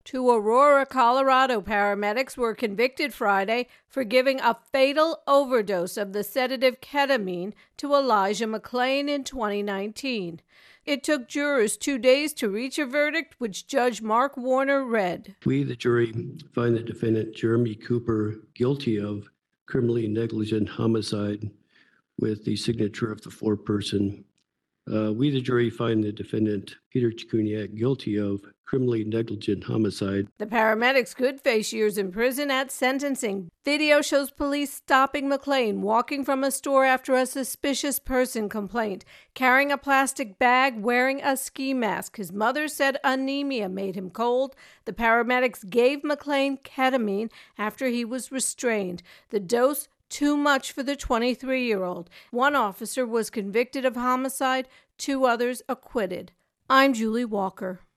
Two Aurora, Colorado paramedics were convicted Friday for giving a fatal overdose of the sedative ketamine to Elijah McClain in 2019. It took jurors 2 days to reach a verdict, which Judge Mark Warner read. We, the jury, find the defendant Jeremy Cooper guilty of criminally negligent homicide with the signature of the foreperson. We, the jury, find the defendant Peter Chikuniak guilty of criminally negligent homicide. The paramedics could face years in prison at sentencing. Video shows police stopping McClain walking from a store after a suspicious person complaint, carrying a plastic bag, wearing a ski mask. His mother said anemia made him cold. The paramedics gave McClain ketamine after he was restrained. The dose too much for the 23-year-old. One officer was convicted of homicide, 2 others acquitted. I'm Julie Walker.